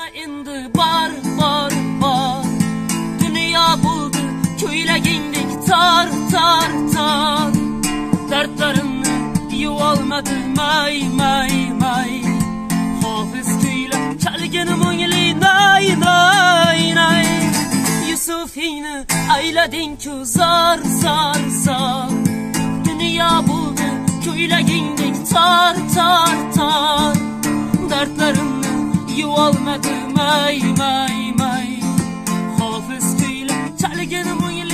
endi bar Dünya buldu köylagingdek tar Dertlerini yuvalmadı may Hafız köyle çalgenim o'ngli nay Yusuf'ini ayladin ki zar Dünya buldu köylagingdek tar Dertlerini yuvalmadı may Hafız köyle çalgenim o'ngli